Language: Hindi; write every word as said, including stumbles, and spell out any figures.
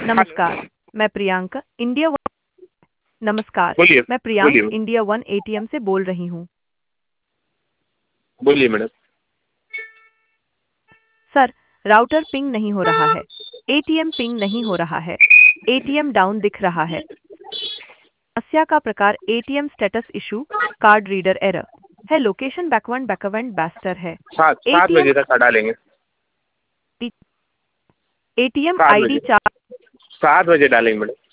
नमस्कार, मैं प्रियंका इंडिया वन नमस्कार, बोलिए मैं बोलिए प्रियंक इंडिया वन एटीएम से बोल रही हूँ। बोलिए मैडम। सर, राउटर पिंग नहीं हो रहा है। एटीएम पिंग नहीं हो रहा है। एटीएम डाउन दिख रहा है। समस्या का प्रकार ATM status issue, card reader error है। लोकेशन बैकवर्ड बैकवर्ड बैस्टर है। सात सात एटीएम बजे तक डालेंगे। एटीएम सात आईडी बजे चार सात बजे डालेंगे मैडम।